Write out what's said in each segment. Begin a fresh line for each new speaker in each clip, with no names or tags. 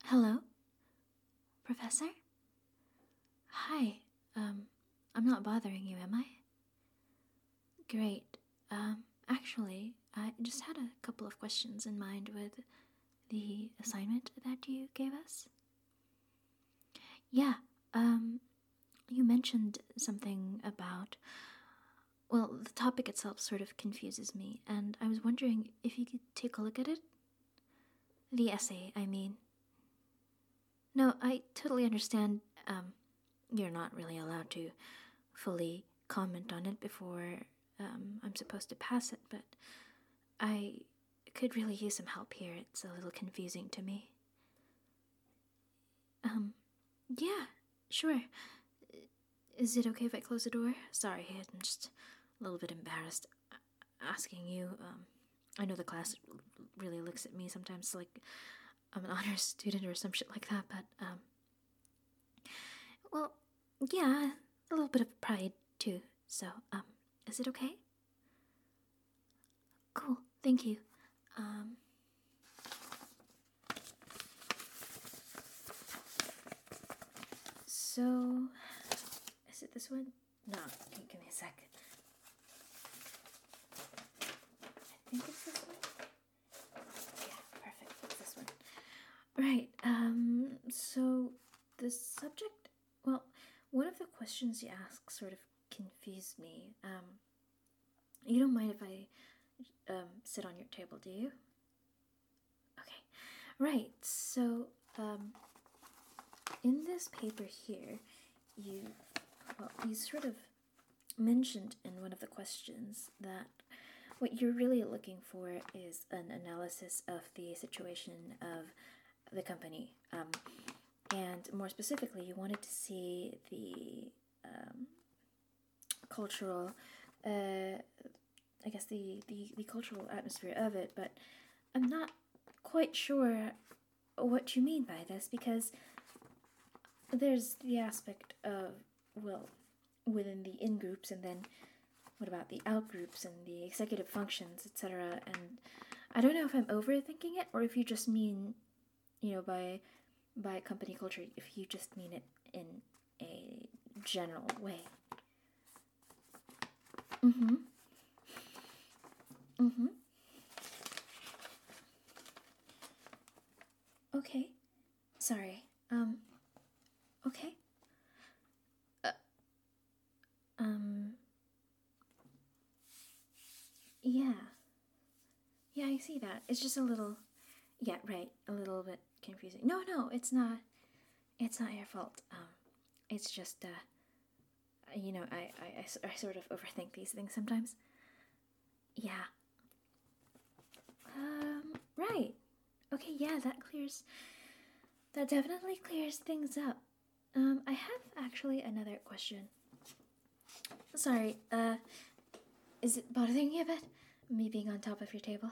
Hello, Professor? Hi, I'm not bothering you, am I? Great. Actually, I just had a couple of questions in mind with the assignment that you gave us. Yeah, you mentioned something about. Well, the topic itself sort of confuses me, and I was wondering if you could take a look at it. The essay, I mean. No, I totally understand, you're not really allowed to fully comment on it before I'm supposed to pass it, but I could really use some help here. It's a little confusing to me. Um, yeah, sure. Is it okay if I close the door? Sorry, I'm just a little bit embarrassed asking you. I know the class really looks at me sometimes like I'm an honors student or some shit like that, but, well, yeah, a little bit of pride too. So, is it okay? Cool, thank you. Um, so, is it this one? No, give me a sec. I think it's this one. Yeah, perfect, it's this one. Right, so the subject, well, one of the questions you ask sort of confused me. You don't mind if I sit on your table, do you? Okay, right, so, in this paper here, you, you sort of mentioned in one of the questions that what you're really looking for is an analysis of the situation of the company. And more specifically, you wanted to see the cultural, I guess the cultural atmosphere of it, but I'm not quite sure what you mean by this because there's the aspect of, well, within the in groups, and then what about the out groups and the executive functions, etc. And I don't know if I'm overthinking it or if you just mean, by company culture, if you just mean it in a general way. Mm-hmm. Mm-hmm. Okay. Sorry. Okay. Uh, um, yeah. Yeah, I see that. It's just a little, yeah, right, a little bit confusing. No, it's not. It's not your fault. It's just, I sort of overthink these things sometimes. Yeah. Right. Okay, yeah, that definitely clears things up. I have actually another question. Sorry, is it bothering you a bit? Me being on top of your table?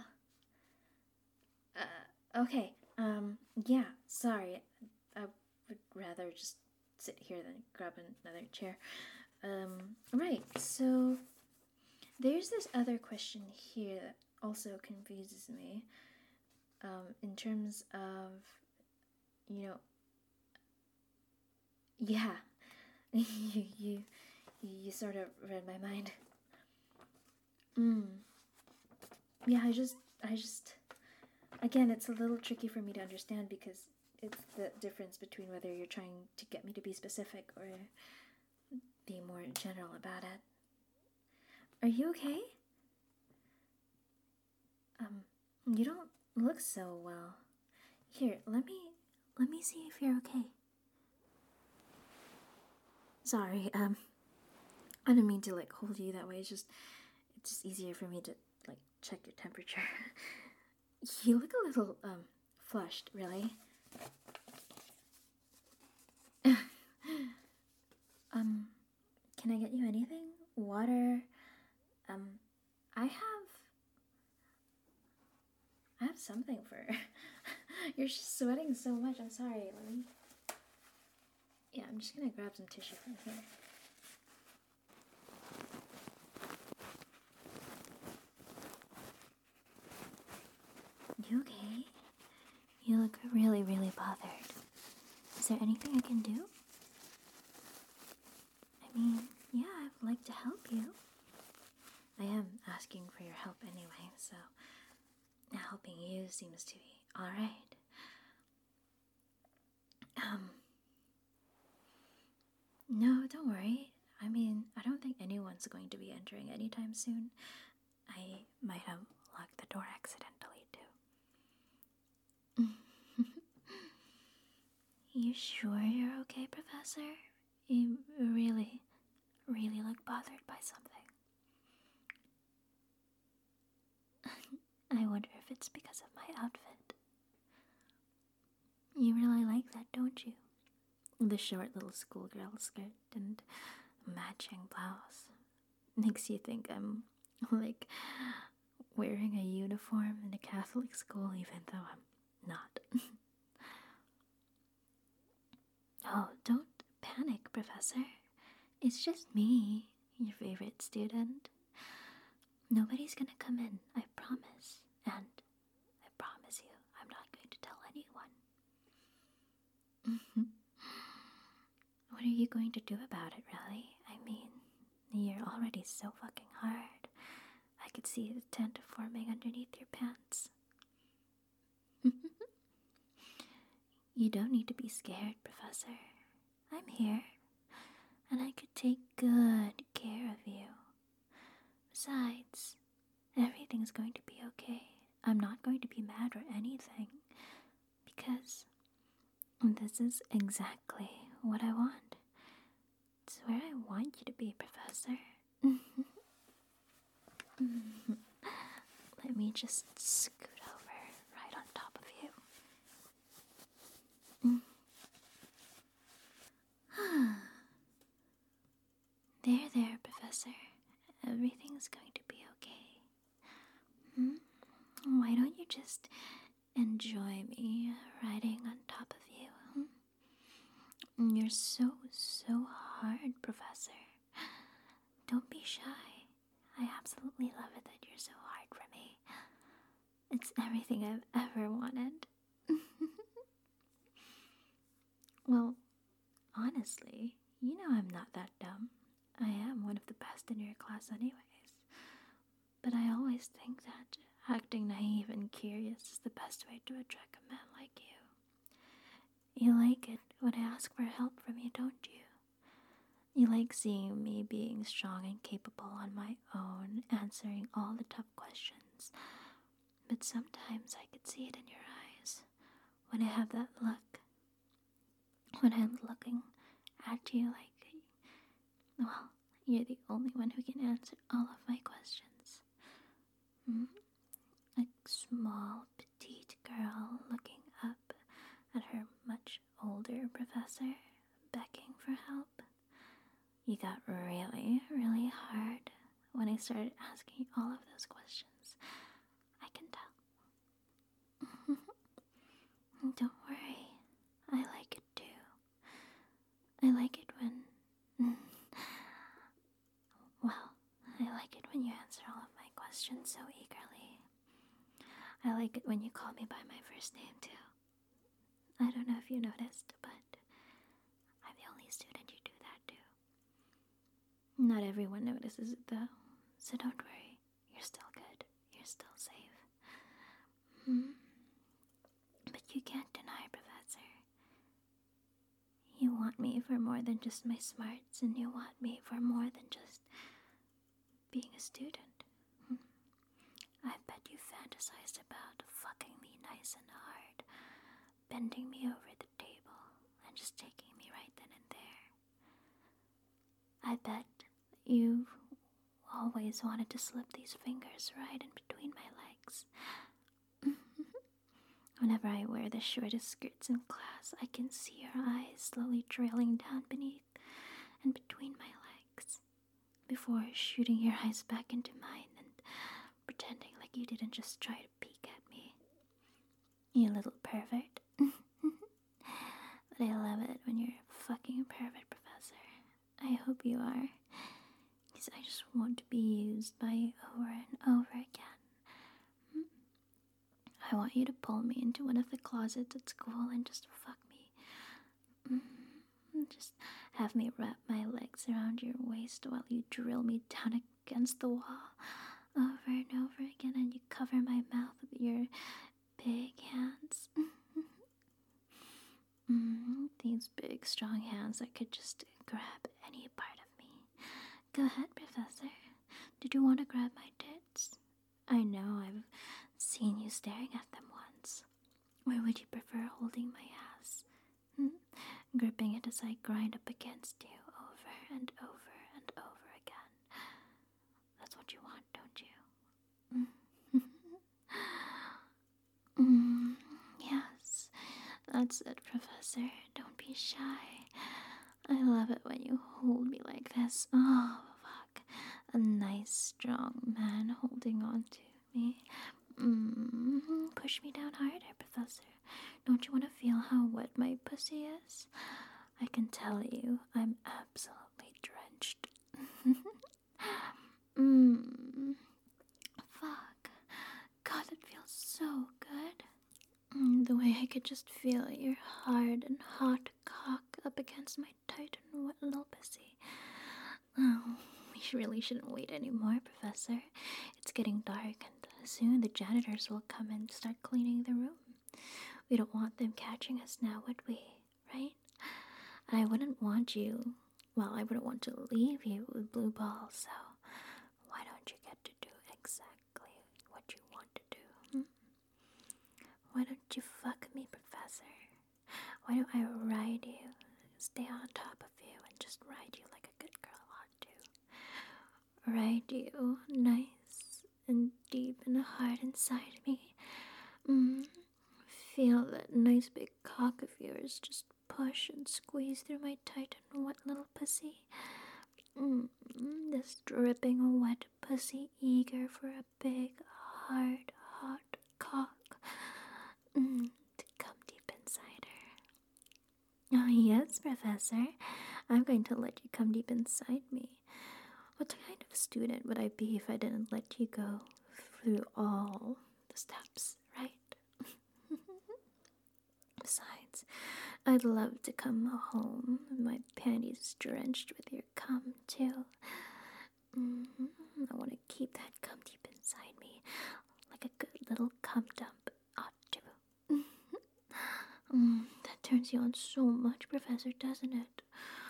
Okay, yeah, sorry. I would rather just sit here than grab another chair. Right, so there's this other question here that also confuses me. In terms of, you know, yeah, you, you sort of read my mind. Yeah, again, it's a little tricky for me to understand because it's the difference between whether you're trying to get me to be specific or be more general about it. Are you okay? You don't look so well. Here, let me see if you're okay. Sorry, I didn't mean to like hold you that way. It's just easier for me to like check your temperature. You look a little flushed, really. Can I get you anything? Water? Um, I have something for. You're just sweating so much. I'm sorry. Let me. Yeah, I'm just gonna grab some tissue from here. You okay? You look really, really bothered. Is there anything I can do? I mean, yeah, I'd like to help you. I am asking for your help anyway, so helping you seems to be alright. No, don't worry. I mean, I don't think anyone's going to be entering anytime soon. I might have locked the door accidentally, too. You sure you're okay, Professor? You really, really look bothered by something. I wonder if it's because of my outfit. You really like that, don't you? The short little schoolgirl skirt and matching blouse. Makes you think I'm, like, wearing a uniform in a Catholic school even though I'm not. Oh, don't panic, Professor. It's just me, your favorite student. Nobody's gonna come in, I promise. And I promise you, I'm not going to tell anyone. What are you going to do about it, really? I mean, you're already so fucking hard. I could see the tent forming underneath your pants. You don't need to be scared, Professor. I'm here, and I could take good care of you. Besides, everything's going to be okay. I'm not going to be mad or anything, because this is exactly what I want. It's where I want you to be, Professor. Let me just scoot over right on top of you. There, Professor. Everything's going to be okay. Why don't you just enjoy me riding on top of you? You're so hard, Professor. Don't be shy. I absolutely love it that you're so hard for me. It's everything I've ever wanted. Well, honestly, you know I'm not that dumb. I am one of the best in your class anyways. But I always think that acting naive and curious is the best way to attract a man like you. You like it when I ask for help from you, don't you? You like seeing me being strong and capable on my own, answering all the tough questions. But sometimes I could see it in your eyes when I have that look. When I'm looking at you like, well, you're the only one who can answer all of my questions. A small, petite girl looking up at her much older professor, begging for help. You got really, really hard when I started asking all of those questions. I can tell. Don't worry, I like it too. I like it when... Well, I like it when you answer all of my questions so eagerly. I like it when you call me by my first name too. I don't know if you noticed, but I'm the only student you do that to. Not everyone notices it though, so don't worry. You're still good. You're still safe. But you can't deny, Professor. You want me for more than just my smarts, and you want me for more than just being a student. I bet you fantasized about fucking me nice and hard, bending me over the table, and just taking me right then and there. I bet you've always wanted to slip these fingers right in between my legs. Whenever I wear the shortest skirts in class, I can see your eyes slowly trailing down beneath and between my legs, before shooting your eyes back into mine and pretending like you didn't just try to peek at me. You little pervert. But I love it when you're a fucking pervert, Professor. I hope you are. Because I just want to be used by you over and over again. I want you to pull me into one of the closets closets at school and just fuck me. Just have me wrap my legs around your waist while you drill me down against the wall over and over again, and you cover my mouth with your big hands. These big, strong hands that could just grab any part of me. Go ahead, Professor. Did you want to grab my tits? I know I've seen you staring at them once. Or would you prefer holding my ass? Gripping it as I grind up against you over and over and over again. That's what you want, don't you? Yes, that's it, Professor. Don't be shy. I love it when you hold me like this. Oh, fuck. A nice, strong man holding on to me. Push me down harder, Professor. Don't you want to feel how wet my pussy is? I can tell you, I'm absolutely drenched. Fuck. God, it feels so good. The way I could just feel your hard and hot cock up against my tight and wet little pussy. Oh, we really shouldn't wait anymore, Professor. It's getting dark and soon the janitors will come and start cleaning the room. We don't want them catching us now, would we? Right? And I wouldn't want to leave you with blue balls, so why don't you get to do exactly what you want to do? Why don't you fuck me, Professor? Why don't I ride you, stay on top of you, and just ride you like a good girl ought to? Ride you nice and deep and hard inside me. Feel that nice big cock of yours just push and squeeze through my tight and wet little pussy. This dripping wet pussy eager for a big, hard, hot cock to come deep inside her. Oh, yes, Professor. I'm going to let you come deep inside me. What kind of student would I be if I didn't let you go through all the steps, right? Besides, I'd love to come home with my panties drenched with your cum, too. I want to keep that cum deep inside me, like a good little cum dump ought to. That turns you on so much, Professor, doesn't it?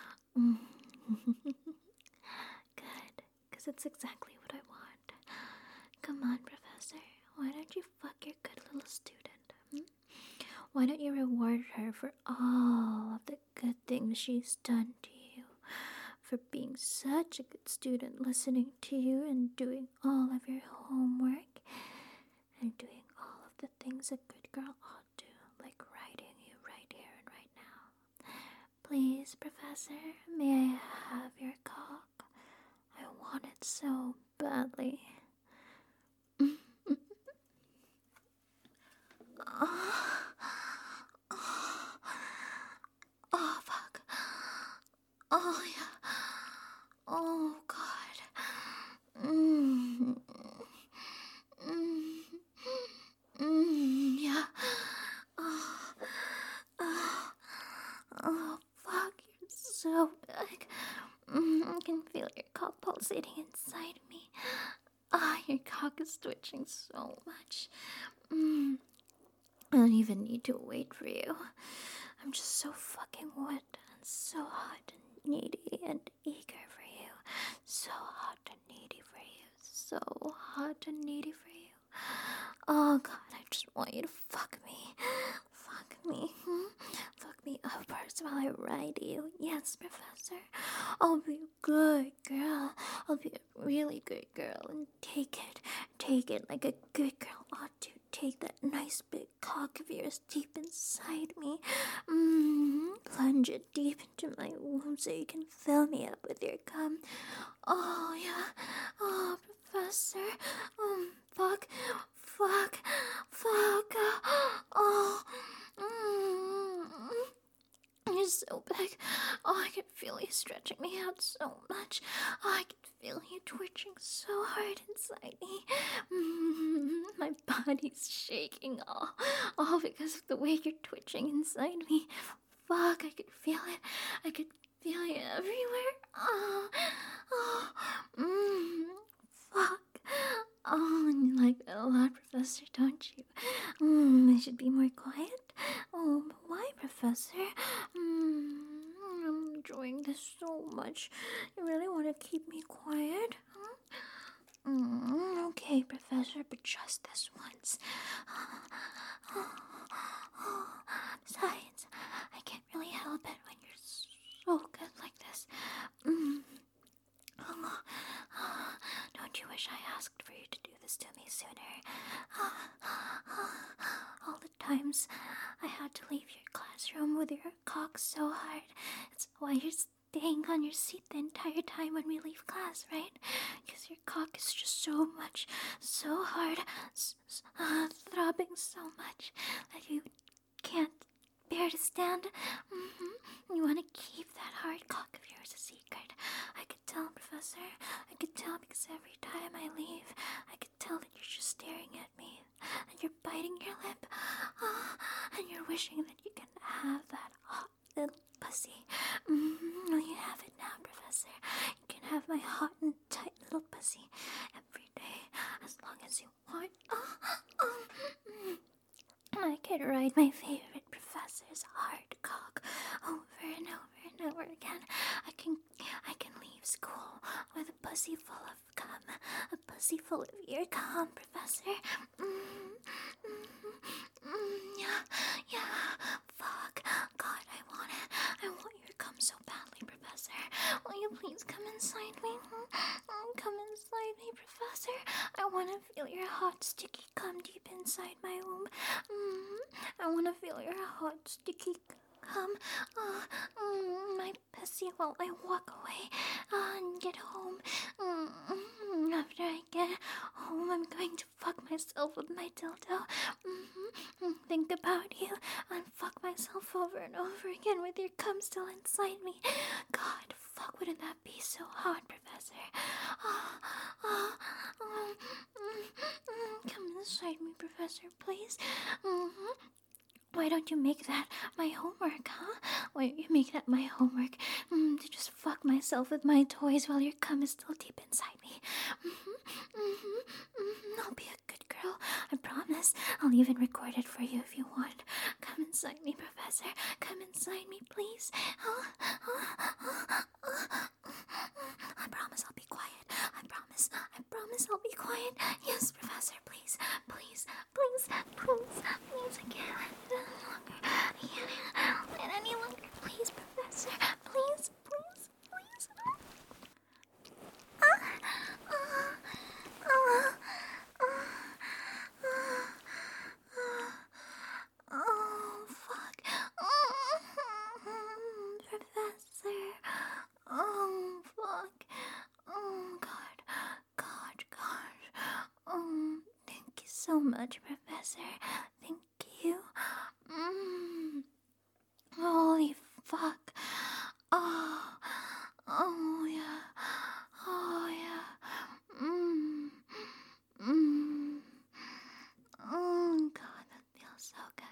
Good, because it's exactly what I want. Come on, Professor, why don't you fuck your good little student? Why don't you reward her for all of the good things she's done to you? For being such a good student, listening to you and doing all of your homework, and doing all of the things a good girl ought to, like riding you right here and right now. Please, Professor, may I have your cock? I want it so badly. Oh, fuck. Oh, yeah. Oh, God. Yeah. Oh, fuck. You're so big. I can feel your cock pulsating inside me. Your cock is twitching so much. I don't even need to wait for you. I'm just so fucking wet and so hot and needy and eager for you. So hot and needy for you. So hot and needy for you. Oh, God, I just want you to fuck me. Fuck me. Fuck me up first while I ride you. Yes, Professor. I'll be a good girl. I'll be a really good girl and take it like a good girl ought to. Take that nice big cock of yours deep inside me. Plunge it deep into my womb so you can fill me up with your cum. Oh, yeah. Oh, Professor. Fuck. Oh. You're so big. Oh, I can feel you stretching me out so much. Oh, I can feel you twitching so hard inside me. My body's shaking all because of the way you're twitching inside me. Fuck, I could feel it. I could feel it everywhere. Fuck. Oh, you like that a lot, Professor, don't you? I should be more quiet. Oh, but why, Professor? I'm enjoying this so much. You really want to keep me quiet? Okay, Professor, but just this once. Besides, I can't really help it when you're so good like this. Don't you wish I asked for you to do this to me sooner? All the times I had to leave your classroom with your cock so hard. It's why you're staying on your seat the entire time when we leave class, right? Because your cock is just so much, so hard, throbbing so much that you can't bear to stand. You want to keep that hard cock of yours a secret. I could tell, Professor. I could tell because every time I leave, I could tell that you're just staring at me, and you're biting your lip, and you're wishing that you can have that hot little pussy. Well, you have it now, Professor. You can have my hot and tight little pussy every day, as long as you want. I could ride my favorite professor's hard cock over and over and over again. I can leave school with a pussy full of cum, a pussy full of your cum, Professor. Yeah. Fuck. God, I want it. I want your cum so badly, Professor. Will you please come inside me? Come inside me, Professor. I want to feel your hot, sticky cum deep inside my womb. I want to feel your hot, sticky cum. My pussy while I walk away and get home. After I get home, I'm going to fuck myself with my dildo. Think about you and fuck myself over and over again with your cum still inside me. God, fuck, wouldn't that be so hot, Professor? Come inside me, Professor, please. Why don't you make that my homework, huh? Why don't you make that my homework? To just fuck myself with my toys while your cum is still deep inside me. I'll be a good girl, I promise. I'll even record it for you if you want. Come inside me, Professor. Come inside me, please. I promise I'll be quiet. I promise I'll be quiet. Yes, Professor, please. Please, I can't let it any longer. I can't let it any longer. Please, Professor. Please. Oh, fuck. Professor. Oh, fuck. Oh, God. Thank you so much, Professor. Thank you. Holy fuck. Oh, yeah. Oh, God, that feels so good.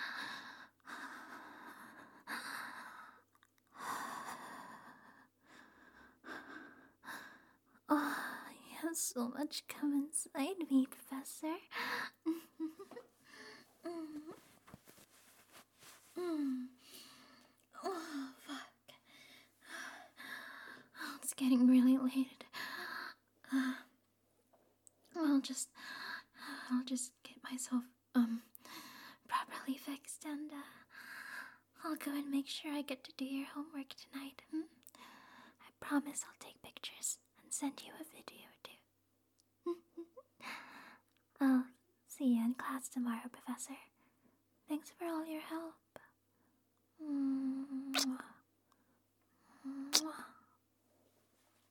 Oh, you have so much cum inside me, Professor. Oh, fuck. Oh, it's getting really late. I'll just get myself, properly fixed and, I'll go and make sure I get to do your homework tonight. I promise I'll take pictures and send you a video or two. I'll see you in class tomorrow, Professor. Thanks for all your help. Mwah. Mwah.